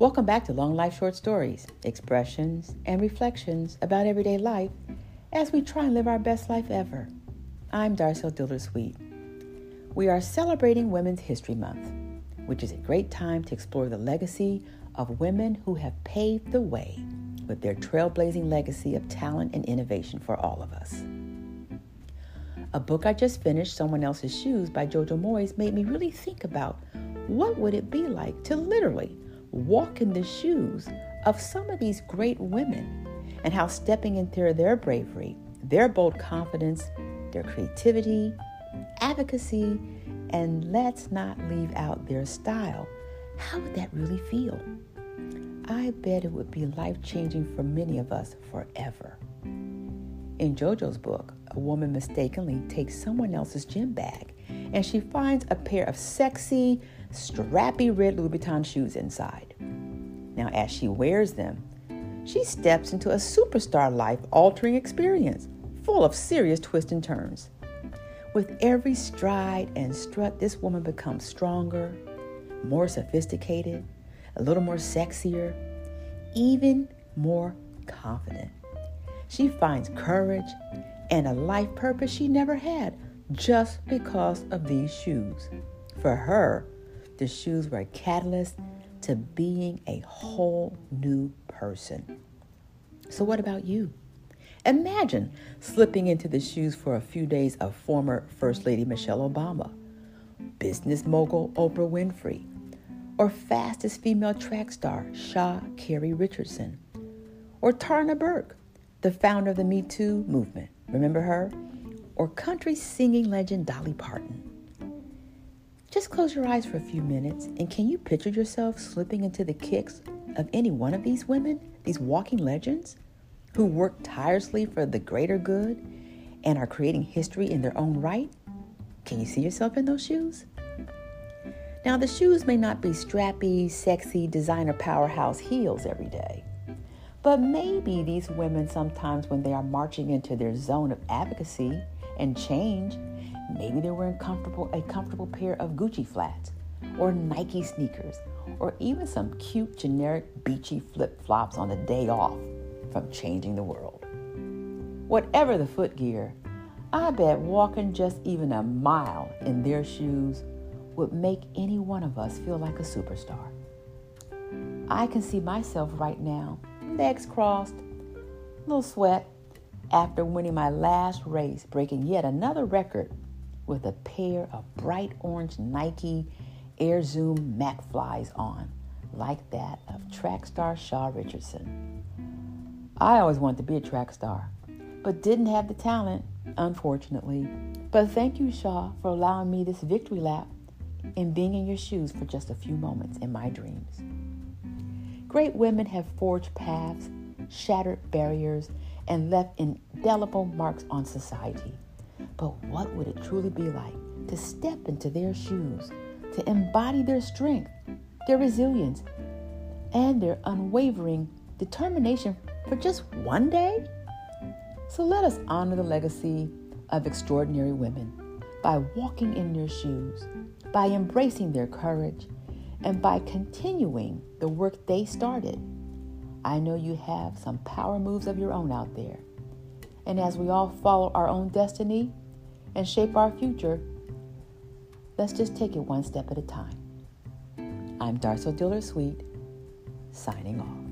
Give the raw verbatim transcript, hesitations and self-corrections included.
Welcome back to Long Life Short Stories, expressions and reflections about everyday life as we try and live our best life ever. I'm Darcel Diller-Sweet. We are celebrating Women's History Month, which is a great time to explore the legacy of women who have paved the way with their trailblazing legacy of talent and innovation for all of us. A book I just finished, Someone Else's Shoes by Jojo Moyes, made me really think about what would it be like to literally walk in the shoes of some of these great women and how stepping into their bravery, their bold confidence, their creativity, advocacy, and let's not leave out their style, how would that really feel? I bet it would be life-changing for many of us forever. In Jojo's book, a woman mistakenly takes someone else's gym bag and she finds a pair of sexy, strappy red Louboutin shoes inside. Now, as she wears them, she steps into a superstar life-altering experience full of serious twists and turns. With every stride and strut, this woman becomes stronger, more sophisticated, a little more sexier, even more confident. She finds courage and a life purpose she never had just because of these shoes. For her, the shoes were a catalyst to being a whole new person. So what about you? Imagine slipping into the shoes for a few days of former First Lady Michelle Obama, business mogul Oprah Winfrey, or fastest female track star Sha Carey Richardson, or Tarna Burke, the founder of the Me Too movement. Remember her? Or country singing legend Dolly Parton. Just close your eyes for a few minutes, and can you picture yourself slipping into the kicks of any one of these women, these walking legends, who work tirelessly for the greater good and are creating history in their own right? Can you see yourself in those shoes? Now, the shoes may not be strappy, sexy, designer powerhouse heels every day, but maybe these women sometimes when they are marching into their zone of advocacy and change, maybe they're wearing comfortable, a comfortable pair of Gucci flats or Nike sneakers or even some cute generic beachy flip-flops on a day off from changing the world. Whatever the foot gear, I bet walking just even a mile in their shoes would make any one of us feel like a superstar. I can see myself right now, legs crossed, a little sweat, after winning my last race, breaking yet another record with a pair of bright orange Nike Air Zoom Mac Flies on, like that of track star Sha Richardson. I always wanted to be a track star, but didn't have the talent, unfortunately. But thank you, Sha, for allowing me this victory lap in being in your shoes for just a few moments in my dreams. Great women have forged paths, shattered barriers, and left indelible marks on society. But what would it truly be like to step into their shoes, to embody their strength, their resilience, and their unwavering determination for just one day? So let us honor the legacy of extraordinary women by walking in their shoes, by embracing their courage, and by continuing the work they started. I know you have some power moves of your own out there. And as we all follow our own destiny and shape our future, let's just take it one step at a time. I'm Darcel Diller-Sweet, signing off.